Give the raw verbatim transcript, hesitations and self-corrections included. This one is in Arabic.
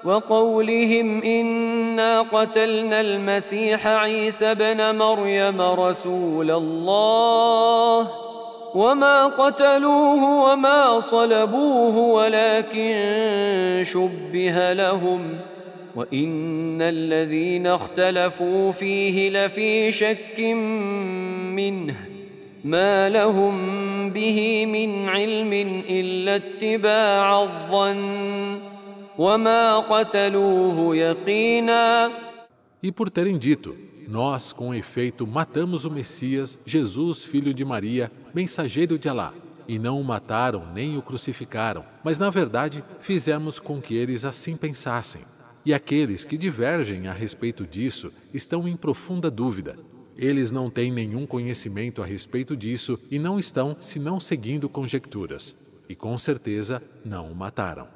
وقولهم إنا قتلنا المسيح عيسى ابن مريم رسول الله وما قتلوه وما صلبوه ولكن شبه لهم وإن الذين اختلفوا فيه لفي شك منه ما لهم به من علم إلا اتباع الظن وما قتلوه يقينا. E por terem dito, nós com efeito matamos o Messias, Jesus, filho de Maria, mensageiro de Alá, e não o mataram nem o crucificaram, mas na verdade fizemos com que eles assim pensassem. E aqueles que divergem a respeito disso estão em profunda dúvida. Eles não têm nenhum conhecimento a respeito disso e não estão senão seguindo conjecturas. E com certeza não o mataram.